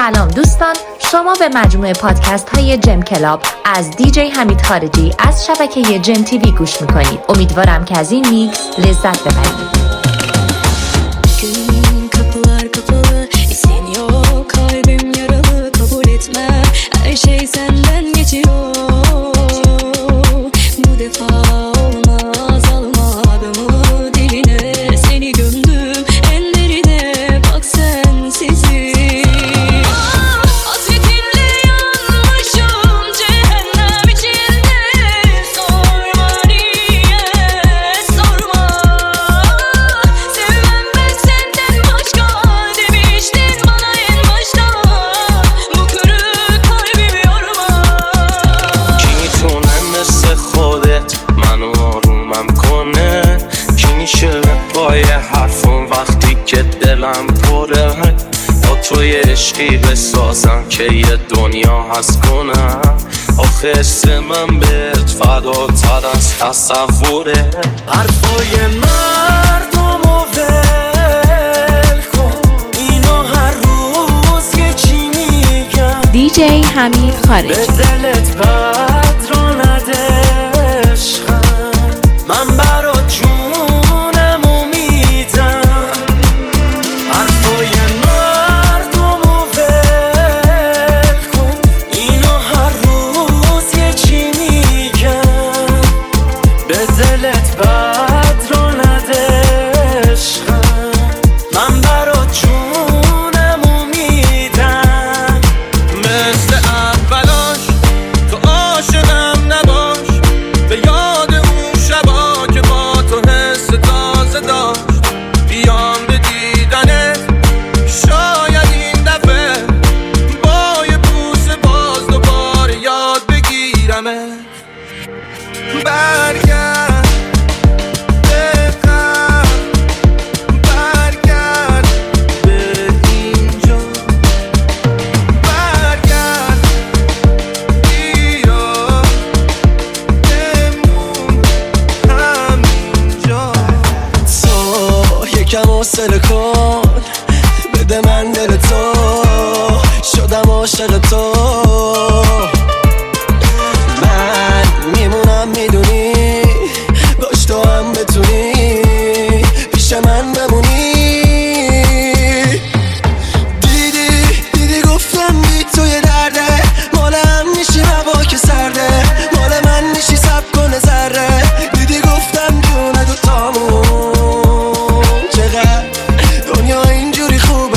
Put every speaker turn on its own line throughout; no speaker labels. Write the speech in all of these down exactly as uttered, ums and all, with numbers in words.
سلام دوستان، شما به مجموعه پادکست های جم کلاب از دیجی حمید خارجی از شبکه جم تیوی güç میکنید. امیدوارم که از این میکس لذت ببرید.
Her şey senden geçiyor. Bu defa olmaz, almadım diline. Seni gömdüm en derine, bak sensizim. Hasretinle yanmışım cehennem içinde. Sorma niye, sorma. Sevmem ben senden başka demiştin bana en başta. Bu kırık kalbimi yorma.
کی میتونه مثل خودت منو آرومم کنه؟ کی میشه پای حرفم وقتی که دلم پره؟ با توی عشقی بسازم که یه دنیا هست کنم. آخه حس من بهت فداتر از تصوره. حرفای مردمو ول کن، اینو هر روز یه چی میگم.
دیجی حمید
به
خارجی.
دلت بد رو نده عشقم، من برات جونمو میدم. حرفای مردمو ول کن، اینو هر روز یه چی میگم. به دلت بد رو نده عشقم، من برات جونمو میدم. مثل اولاش تو عاشقم نباش، به یاد اون شبا که با تو حس تازه داشت. بیام به دیدنت شاید این دفعه با یه بوسه باز دوباره یاد بگیرمت. برگرد به قلب، برگرد به اینجا، برگرد بیا بمون همینجا. تو یکم حوصله کن، بده من دل تو، شدم عاشق تو. من میمونم میدونی، باش تو هم بتونی پیش من بمونی. دیدی دیدی گفتم بی تو یه درده، مال هم میشی هوا که سرده، مال من میشی سب کنه ذره. دیدی گفتم جونه دوتامون چقدر دنیا اینجوری خوبه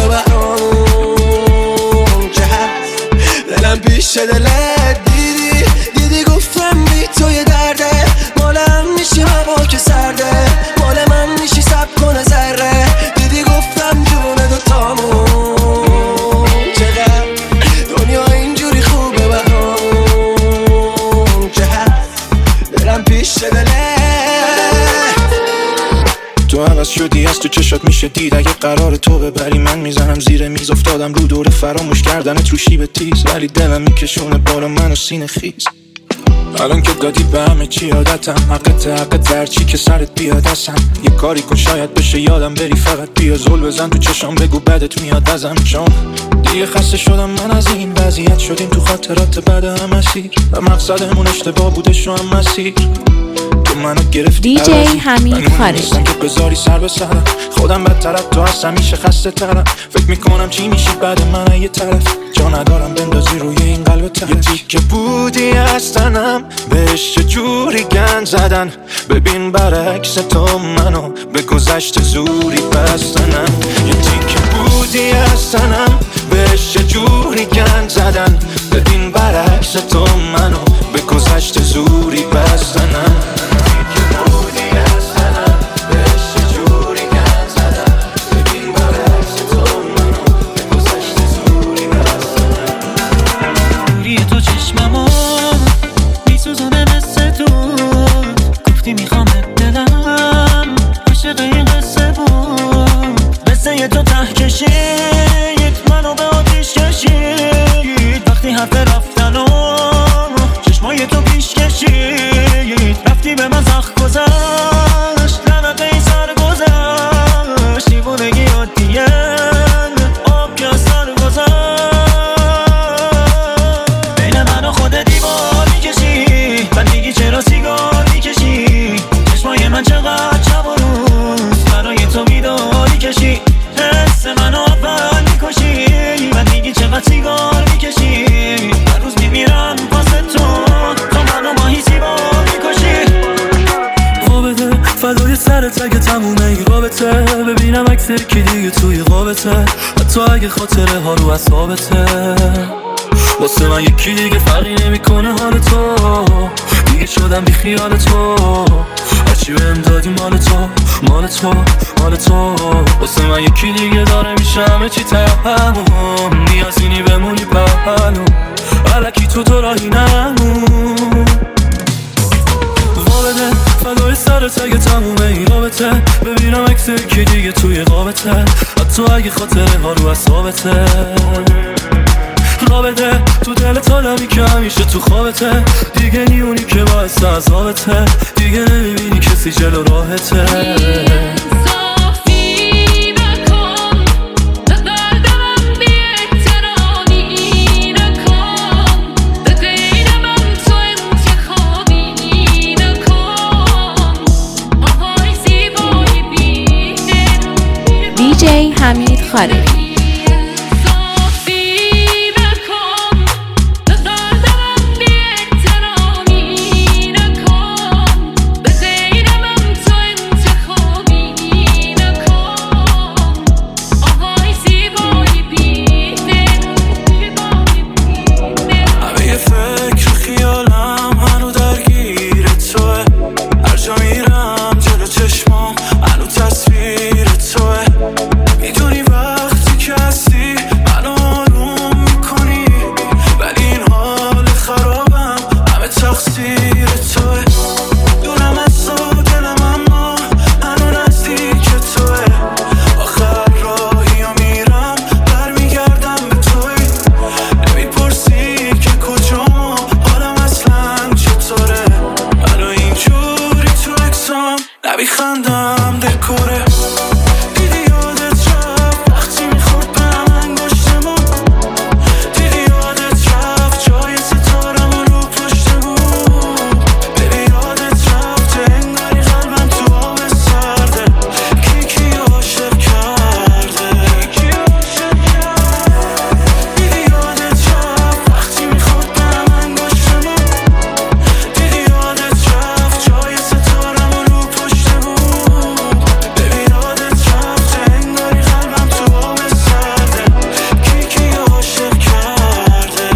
برامون که هست دلم پیش دلت. دیدی دیدی گفتم بی تو یه درده، مال هم میشی هوا که سرده، مال من میشی سب کنه ذره. دیدی گفتم جونه دوتامون چقدر دنیا اینجوری خوبه برامون که هست دلم پیش دلت. تو عوض شدی، از تو چشات میشه دید. اگه قرار تو ببری من میزنم زیر میز. افتادم رو دور فراموش کردنت رو شیب تیز، ولی دلم میکشونه بالا منو سینه خیز. الان که دادی به همه چی عادتم، حقت حقت درچی که سرت بیاد ازم. یه کاری کن شاید بشه یادم بری، فقط بیا زل بزن تو چشام بگو بدت میاد ازم. چون دیگه خسته شدم من از این وضعیت، شدیم تو خاطرات بعد هم اسیر و مقصدمون اشتباه بودش و هم مسیر. تو منو گرفتی
دیجی حمید خارجی.
که بذاری سر به سرم، خودم بدتر از تو هست، همیشه خسته ترم. فکر میکنم چی میشی بعد من یه طرف، جا ندارم بندازی روی این قلب ترش. یه تیکه بودی از تنم، بهش چجوری گند زدن. ببین برعکس تو منو به گذشت زوری بستنم. یه تیکه بودی از تنم، بهش چجوری گند زدن. ببین برعکس تو منو به گذشت زوری بستنم.
منو به آتیش کشید وقتی حرف رفتن و چشمای تو پیش کشید. رفتی به من زخم گذاشت، لعنت این سر گذاشت. دیوونگی عادیه، آب که از سر گذاشت.
دیگه توی قابته، حتی اگه خاطره ها رو اصابته. واسه من یکی دیگه فرقی نمیکنه حال تو، دیگه شدم بی خیال تو، هرچی بهم دادی مال تو مال تو مال تو. واسه من یکی دیگه داره میشه همه چی تموم، نیازی بمونی پهلو، الکی تو تو راهی نمون. وابده فدای سرت اگه تمومه این رابطه، ببینم عکس یکی دیگه توی قابته، حتی اگه خاطره ها رو اصابته. رابطه تو دلت آدمی که همیشه تو خوابته، دیگه نیونی که باعث عذابته، دیگه نمیبینی کسی جلو راهته.
دیجی حمید خارجی.
نمیخندم دکوره، دیدی یادت رفت وقتی میخورد به من گشتمون، دیدی یادت رفت جای ستارم رو پشتمون، ببی یادت رفت انگاری قلبم تو آب سرده، کی کی عاشق کرده، دیدی یادت رفت وقتی میخورد به من گشتمون، دیدی یادت رفت جای ستارم رو پشتمون، ببی یادت رفت انگاری قلبم تو آب سرده، کی کی عاشق کرده.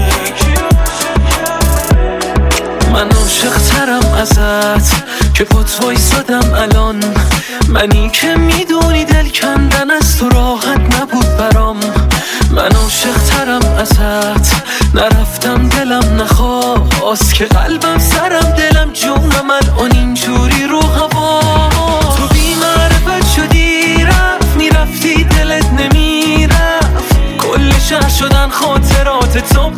من عاشق ترم ازت که پات وایسادم الان، منی که میدونی دل کندن از تو راحت نبود برام. من عاشق ترم ازت نرفتم دلم نخواست، که قلبم سرم دلم جونم الان اینجوری رو هوا. تو بی معرفت شدی رفت میرفتی دلت نمیرفت، کل شهر شدن خاطرات تو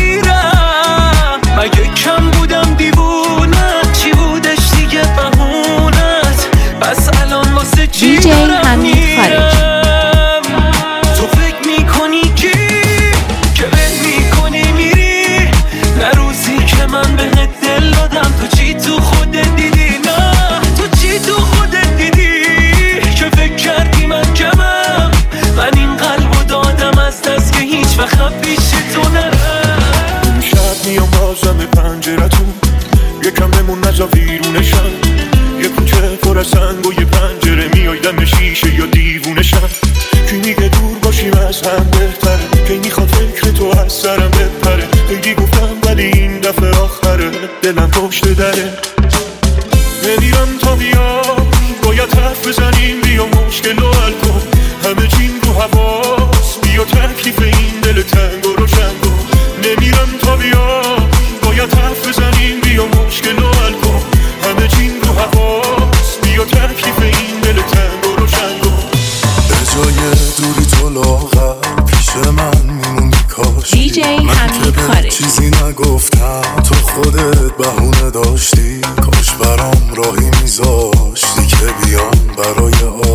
بیرم. مگه کم بودم دیوونه، چی بودش دیگه بهونت، پس الان واسه چی دارم میرم. تو فکر میکنی کی که بهت میکنی میری، نه روزی که من بهت دل دادم تو چی تو خودت دیدی، نه تو چی تو خودت دیدی که فکر کردی من کمم. من این قلبو دادم از دست که هیچ وقت پیش تو نرم.
اون شب میام بازم به پنجرتون، یکم بمون نزا ویرونشم، یه کوچه پر از سنگ و یه پنجره میای دم شیشه یا دیوونشم. کی میگه دور باشیم از هم بهتره، کی میخواد فکر تو از سرم بپره، خیلی گفتم ولی این دفعه آخره، دلم پشت دره. نمیرم تا بیام باید حرف بزنیم، بیا مشکل رو حل کن، همه چیم رو حواس، بیا تکلیف این دل تنگ و روشن کن. نمیرم تا بیام باید حرف بزنیم، بیا مشکل رو حل کن، همه چیم رو حواس، بیا تکلیف این دل تنگ و روشن کن.
به جای دوری تو لاغر پیش من میمونی کاشی،
دیجی حمید خارجی.
چیزی نگفتم تو خودت بهونه داشتی، کاش برام راهی میذاشتی که بیام برای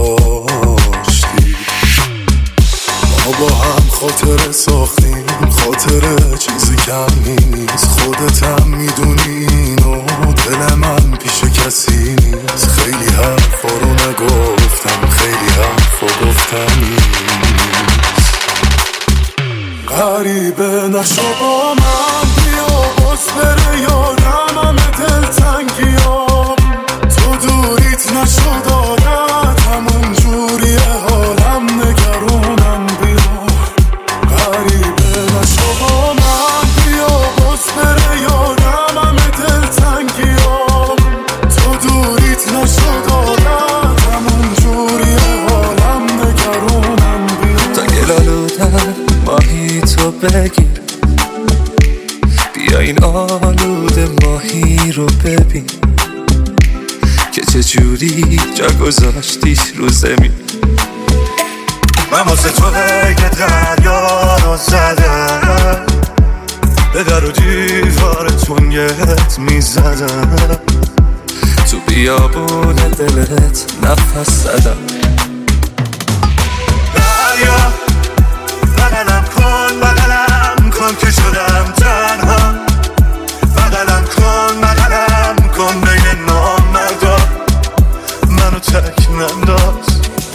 آشتی. ما با هم خاطره ساختیم، خاطره چیزی کم نیست، خودت هم میدونی اینو، دل من پیش کسی نیست. خیلی حرفا رو نگفتم، خیلی حرفا گفتم نیست. غریبه نشو با من، بیا باز بره یادم همه دل تنگیام، تو دوریت نشو دادت همون جوریه حالم، نگه
بگیر، بیا این آلوده ماهی رو ببین که چجوری جا گذاشتیش رو زمین.
من واسه تو که دریا رو زدم، به در و دیوار تونگت میزدم،
تو بیابون دلت نفس زدم.
دریا بغلم کن بغلم کن که شدم تنها، بغلم کن بغلم کن بین نامردا منو تک ننداز.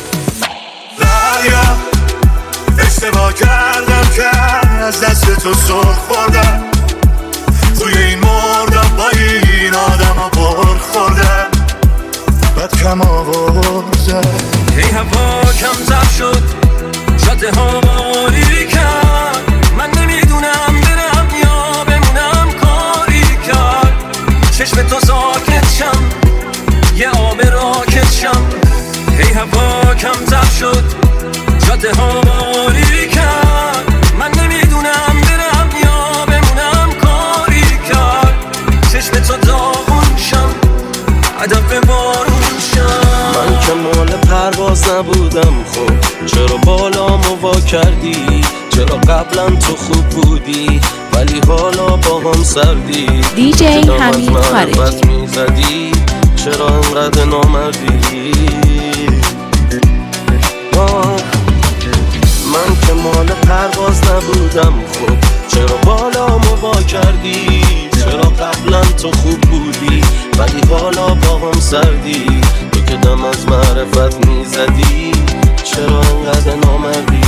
دریا اشتباه کردم که از دست تو سر خوردم، توی این مردم با این آدم ها بر خوردم، بد کم آوردم.
هی هوا کم تر شد، جاده ها مالی کرد، من نمیدونم برم یا بمونم کاری کرد. چشم تو ساکت شم، یه آب راکت شم. هی هوا کم تر شد، جاده ها مالی کرد، من نمیدونم برم یا بمونم کاری کرد. چشم تو داغون شم، هدف بارون شم.
من که مال پرواز نبودم، خب چرا بالامو وا کردی؟ چرا قبلا تو خوب بودی ولی حالا با هم سردی؟
دیجی حمید خارجی
میزدی چرا انقدر نامردی؟ من که مال پرواز نبودم، خب چرا بالامو وا کردی؟ چرا قبلا تو خوب بودی ولی حالا با هم سردی؟ تو که دم از معرفت میزدی چرا انقدر نامردی؟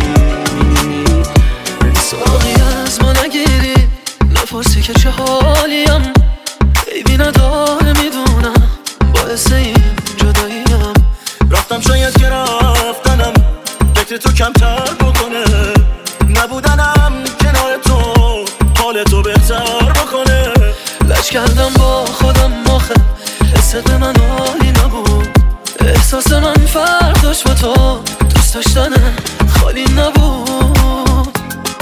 ساقی از ما نگیری، نپرسی که چه حالیم، عیبی نداره میدونم باعث این جداییم.
رفتم شاید که رفتنم فکر تو کمتر بکنه، نبودنم کنار تو حال تو بهتر بکنه.
لج کردم با خودم آخه حست به من حالی نبود، احساس من فرق داشت با تو، دوست داشتنه خالی نبود.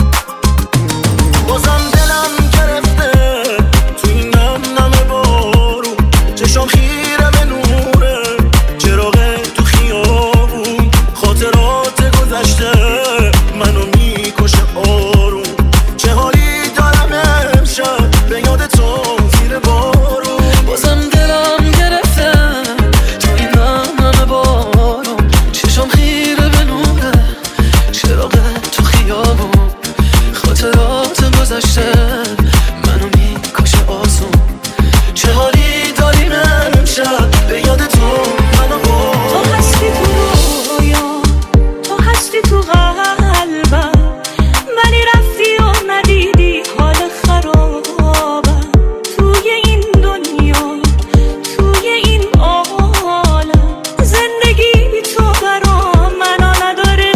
بازم دلم گرفته تو این نم نم بارون، چشم خیره به نوره چراغ تو خیابون، خاطرات گذشته منو میکشه آروم. چه حالی دارم امشب به یاد تو زیر بارون.
بازم دلم گرفته تو این نم نم بارون، چشم خیره به نوره چراغ تو خیابون، خاطرات گذشته منو میکشه آسون. چه حالی داریم امشب به یاد تو منو با.
تو هستی تو رویا، تو هستی تو قلبم، ولی رفتی و ندیدی حال خرابم. توی این دنیا، توی این عالم، زندگی بی تو برام معنا نداره.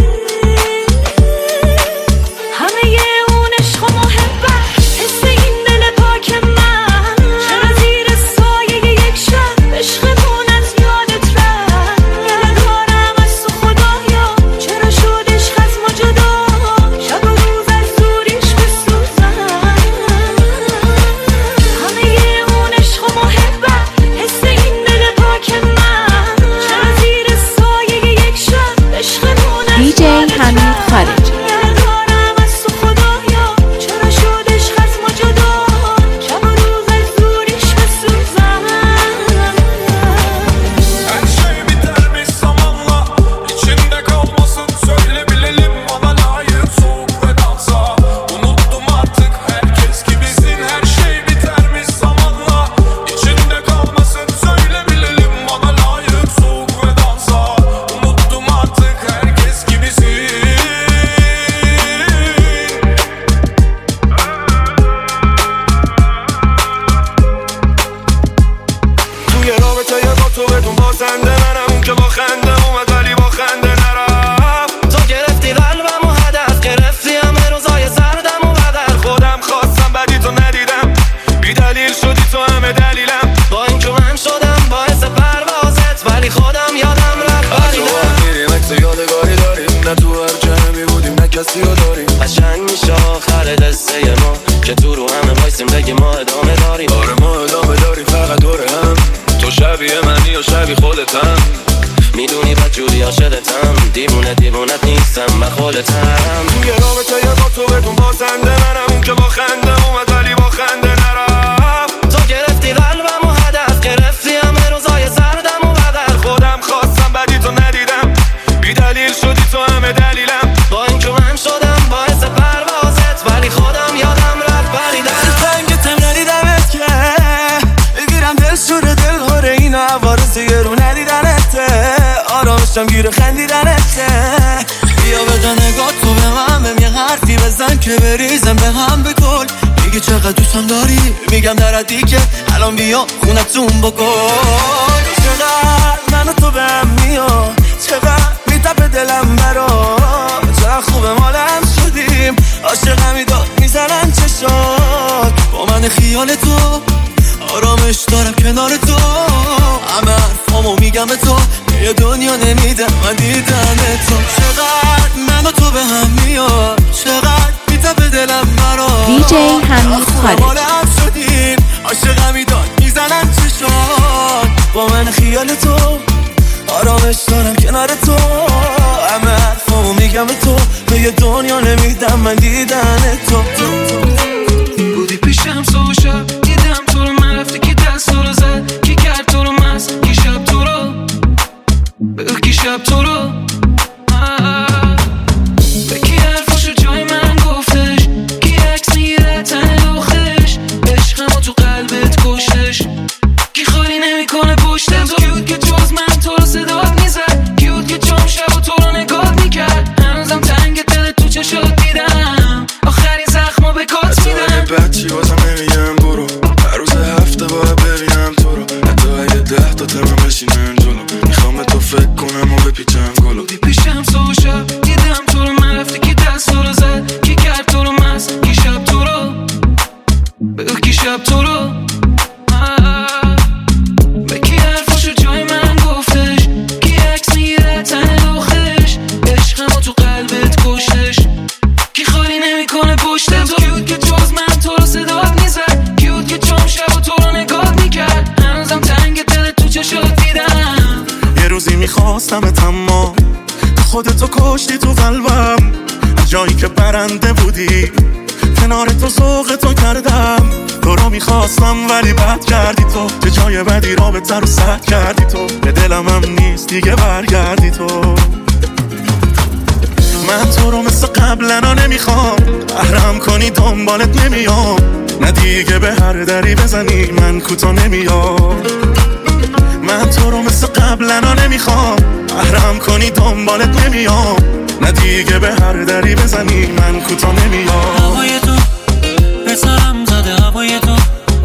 همه اون عشق و محبت، حس این دل پاک من، چرا زیر سایه یک شب عشقمون از یادت رفت؟ ندارم از تو خدایا، چرا شد عشق از ما جدا؟ شب و روز از دوریش بسوزم. همه اون عشق و محبت، حس این دل پاک من، چرا زیر سایه یک شب عشقمون از
دیجی
یادت
حمید
رفت؟
خارجی
ندارم از تو خدایا، چرا شد عشق از ما jada? شب و روز از دوریش بسوزم.
Her şey bitermiş zamanla, içinde kalmasın söyle bilelim, bana layık soğuk ve dansa. Unuttum artık herkes gibisin. Her şey bitermiş zamanla, içinde kalmasın söyle bilelim, bana layık soğuk ve dansa. Unuttum artık herkes gibisin.
توی رابطه با تو بدون بازنده منم، اون که با خنده اومد ولی با خنده نرفت.
تو گرفتی قلبم و هدف گرفتی همه روزای سردم و بدر.
خودم خواستم بدی تو ندیدم، بی دلیل شدی تو همه دلیلم.
با این که من شدم باعث پروازت ولی خودم یادم رفت. ولی
تو
نه
میریم عکس یادگاری داریم، نه تو هر جمعی بودیم نه کسی رو داریم.
قشنگ میشه آخر دسته ما که تو رو همه وایسیم بگی ما ادامه داریم.
آره ما ادامه داریم فقط دوره هم. تو شبیه منی یا شبیه خودتم؟
میدونی بدجوری عاشقتم، دیوونه دیوونت نیستم من خودتم.
توی رابطه یه با تو بدون بازنده منم، اون که با خنده اومد ولی با خنده نرفت.
تو گرفتی قلبم و هدف گرفتی همه روزای سردم و بغل.
خودم خواستم بدی تو ندیدم، بی دلیل شدی تو همه دلیلم.
با این که من شدم باعث پروازت ولی خودم یادم رفت بریدم.
تنگتم ندیدمت که بگیرم دل سور دل هره این عوارض گرو ندیدنته. آرامشم گیر خندیدنته. بیا بده نگاه تو به من، بهم یه حرفی بزن که بریزم به هم بکن. میگی چقدر دوستم داری، میگم دردی که الان بیا خونتون بکن. چقدر من و تو به هم میاد، چقدر میتپه دلم برا، چقدر خوبه مالم شدیم. عاشقمی داد میزنن چشات با من خیال تو، آرامش دارم کنار تو. همه حرفامو میگم به تو، یه دنیا نمیدم من دیدن تو. چقدر من و تو به هم میاد، چقدر میتپه دلم برا،
دی جی حمید خارجی.
مالم شدیم عاشقمی داد میزنن چشات با من خیال تو، آرامش دارم کنار تو. همه حرفامو میگم به تو، به یه دنیا نمیدم من دیدن تو.
بودی پیشم صبح شب دیدم تو رو، من رفتی که دست تو رو زد، کی کرد تو رو مست، کی شب تو رو بگو، کی شب تو رو به کی حرفاشو جای من گفتش، کی عکس میگیره تن لخش، عشقمو تو قلبت کشتش، کی خالی نمیکنه پشتم تو. کیود که جز من تو رو صدات میزد، کیود که جام شب و تو رو نگاه میکرد. هنوزم تنگ دل تو چشات دیدم، آخرین زخمو به کات میدم.
بچی بازم نمیگم برو، هر روز هفته باید ببینم تو رو. حتی اگه ده تا تمام بشینم جلو، میخوام به تو فکر کنم و بپیچم گلو.
بودی پیشم صبح شب دیدم تو رو، من رفتی که دست تو رو زد، کی کرد تو رو مست، کی شب تو رو بگو، کی شب تو رو به کی حرفاشو جای من گفتش، کی عکس میگیره تن لخش، عشقمو تو قلبت کشتش، کی خالی نمیکنه پشتم تو. کیود که جز من تو رو صدات میزد، کیود که جام شب و تو رو نگاه میکرد. هنوزم تنگ دل تو چشات دیدم.
یه روزی میخواستم تمام خودتو کشتی تو قلبم، جایی که برنده بودی کنار تو ذوق تو کردم. تو رو میخواستم ولی بد کردی تو، چه جای بدی رابطه رو سد کردی تو. به دلم هم نیست دیگه برگردی تو. من تو رو مثل قبلنا نمیخوام، احرام کنی دنبالت نمیام. نه دیگه به هر دری بزنی من کوتا نمیام. من تو رو مثل قبلنا نمیخوام، احرام کنی دنبالت نمیام. نه دیگه به هر دری بزنی من کوتا نمیام.
هوای تو به سرم زده، هوای تو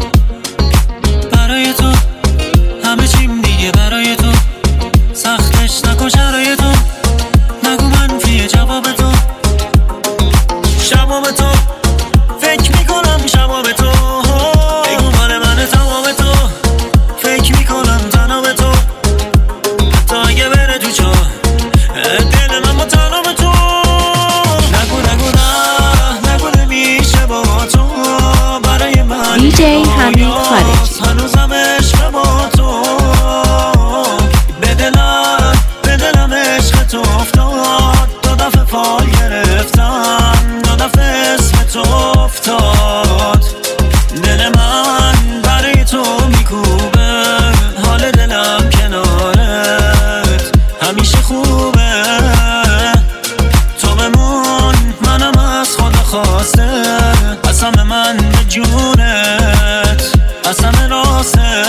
برای تو همه چیم دیگه برای تو. سختش نکن شرای تو، نگو منفیه جواب تو. شبا به تو فکر میکنم، شبا به تو بگو مال من تمام تو. فکر میکنم تنها به تو، تا اگه بره تو چا دل من با تنها به تو. نگو نگو نه نگو نمیشه با تو برای من.
دی جی حمید خارجی.
هنوزم عشق با تو، به دلم به دلم عشق تو افتاد. دو دفعه فال گرفتم، دو دفعه اسم تو افتاد. دل من برای تو میکوبه، حال دلم کنارت همیشه خوبه. تو بمون منم از خدا خواسته، قسم من به جونت قسم راسته.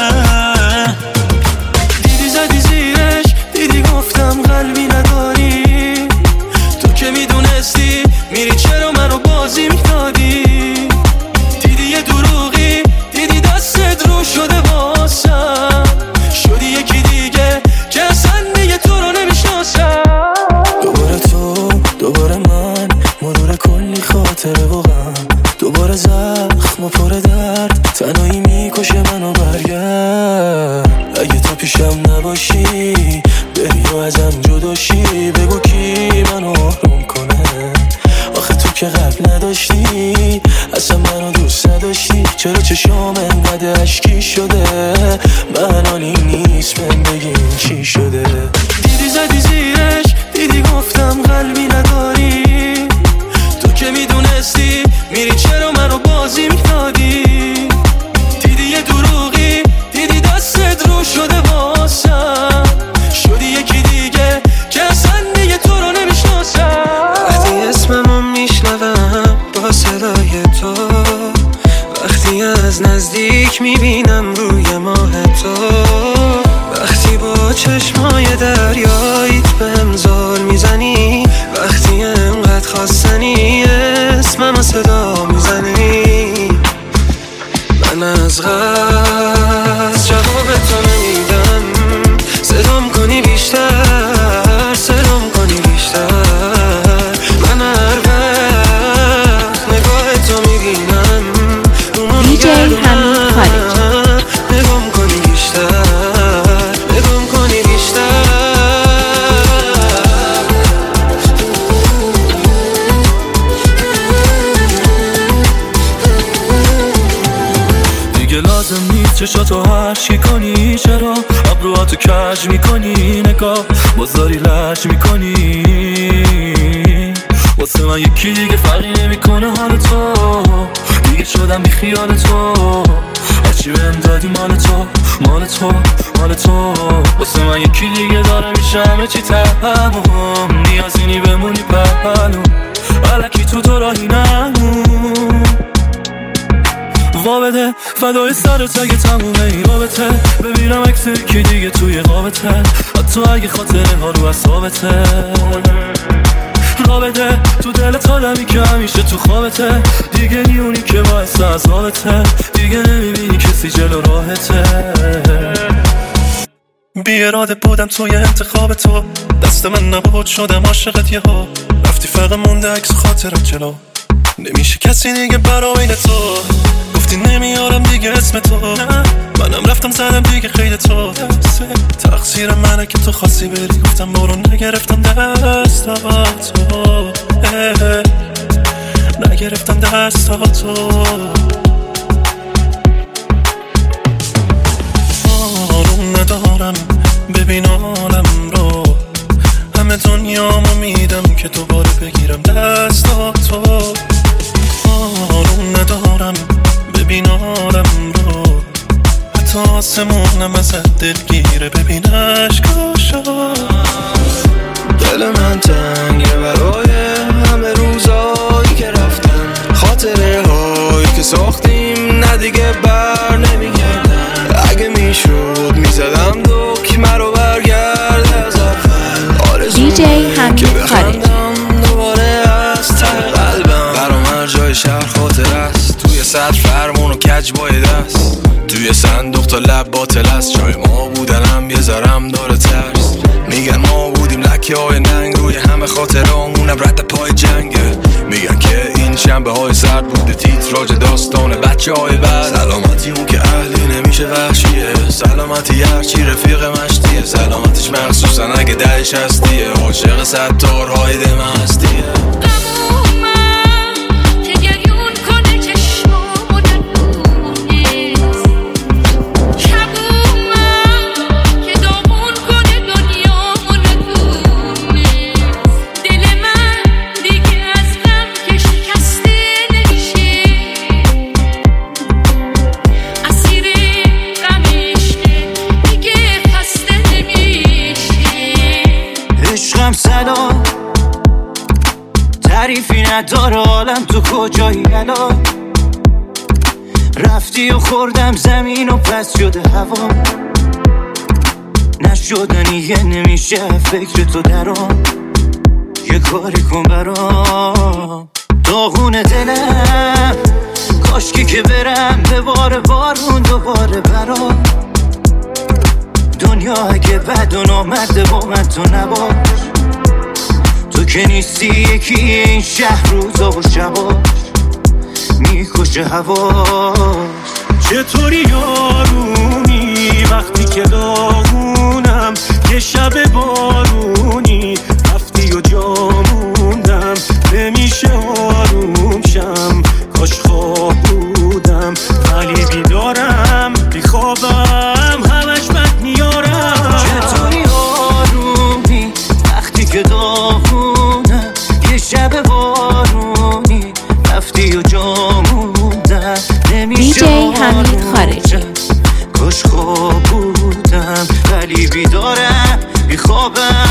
دیدی زدی زیرش، دیدی گفتم قلبی نداری. تو که میدونستی میری چرا منو بازی میدادی. دیدی یه دروغی، دیدی دستت رو شده واسم. شدی یکی دیگه که اصلا دیگه تو رو نمیشناسم. دوباره تو دوباره من، مرور کلی خاطره و غم. دوباره زخم و پر درد، تنهایی میکشه منو. برگرد اگه تو پیشم نباشی، بری و ازم جداشی. بگو کی منو آروم کنه، آخه تو
چرا چشام انقدر اشکی شده؟ من حالی نیست من بگین چی شده؟ دیدی زدی زیرش، دیدی گفتم قلبی نداری، تو که میدونستی میری چرا منو بازی میدادی؟ دیدی یه دروغی، دیدی دستت رو شده واسم، شدی یکی دیگه که اصلا دیگه تو رو نمیشناسم. وقتی اسممو میشنوم با صدای تو، وقتی از نزدیک میبینم روی ماه تو، وقتی با چشمای دریاییت بهم زل میزنی، وقتی انقدر خواستنی اسممو صدا میزنی، من از غصب جواب تو نمیدم، صدام کنی بیشتر، صدام کنی بیشتر، من هر وقت نگاه تو میبینم
دیجی حمید خارجی.
نگام کنی بیشتر، نگام کنی بیشتر. دیگه لازم نیست چشاتو هرچی کنی، چرا ابروهاتو کج میکنی، نگاه بازاری لج میکنی، واسه من یکی دیگه فرقی نمیکنه حال تو، دیگه شدم بی خیال تو، هرچی بهم دادی مال تو، مال تو، مال تو، واسه من یکی دیگه داره میشه همه چی تمام، نیازی نی بمونی پهلو، الکی تو تو راهی نمون، وا بده فدای سرت اگه تمومه این رابطه، ببینم عکس یکی دیگه توی قابته، حتی اگه خاطره ها رو اعصابته، را بده تو دلت آدمی که همیشه تو خوابته، دیگه نیونی که باعث عذابته، دیگه نمیبینی کسی جلو راهته. بی اراده بودم توی انتخاب تو، دست من نبود شدم عاشقت یهو، رفتی فقط مونده عکس خاطرت جلو، نمیشه کسی دیگه برای تو، گفتی نمیارم دیگه اسم تو، منم رفتم زدم دیگه خیلی تو، تقصیر منه که تو خواستی بری، گفتم برو نگرفتم دستاتو، نگرفتم دستاتو، آروم ندارم ببین عالم رو، همه دنیامو میدم که دوباره بگیرم دستاتو، آروم ندارم ببین عالم رو، حتی آسمونم ازت دلگیره ببین عشقاشو، دل من تنگه برای همه روزایی که رفتن، خاطره هایی که ساختیم ندیگه بر نمیگردن، اگه میشد میزدم دکمه رو برگرد از اول،
دیجی حمید خارجی.
دوباره از ته قلبم برام هر جای شهر خاطر است، توی صد فرمون و کج بای دست، توی صندوق تا لب باطل است، جای ما بودنم یه ذرم داره ترس، میگن ما بودیم لکه های ننگ روی همه خاطرامونم رد پای جنگه، میگن که این شنبه های سرد بوده تیتراژ داستان بچه های بعد، سلامتی اون که اهلی نمیشه وحشیه، سلامتی هرچی رفیق مشتیه، سلامتیش مخصوصا اگه دهش هستیه، عاشق ستارهای دم هستیه.
تعریفی نداره عالم تو کجایی الان، رفتی و خوردم زمین و پس شده هوا، نشدنیه نمیشه فکر تو درام، یه کاری کن برام، داغون دلم کاشکی که برم به بار بارون دوباره برام، دنیا اگه بد و نامرده با من تو نباش، تو که نیستی یکی این شهر روزا و شباش میکشه هواش، چطوری یارونی وقتی که داغونم، یه شب بارونی رفتی و جاموندم، نمیشه آروم شم کاش خواه بودم
بارونی رفتی و جاموندم نمیشه
دی جی حمید خارجی.
کاش خواب بودم ولی بیدارم بی خوابم